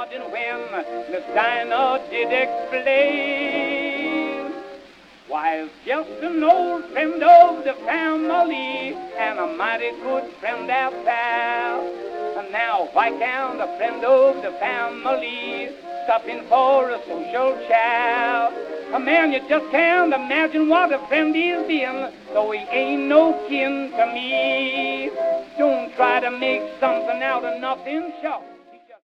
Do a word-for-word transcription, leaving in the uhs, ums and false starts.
pardon when Miss Dinah did explain. While just an old friend of the family and a mighty good friend at that. And now why can't a friend of the family stop in for a social chat? A man, you just can't imagine what a friend is being, though he ain't no kin to me. Don't try to make something out of nothing, sure.